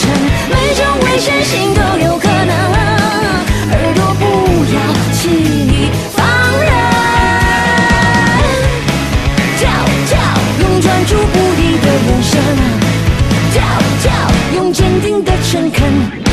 程，每种危险性都有可能。耳朵不要轻易放任，跳跳，用专注不移的眼神，跳跳，用坚定的诚恳。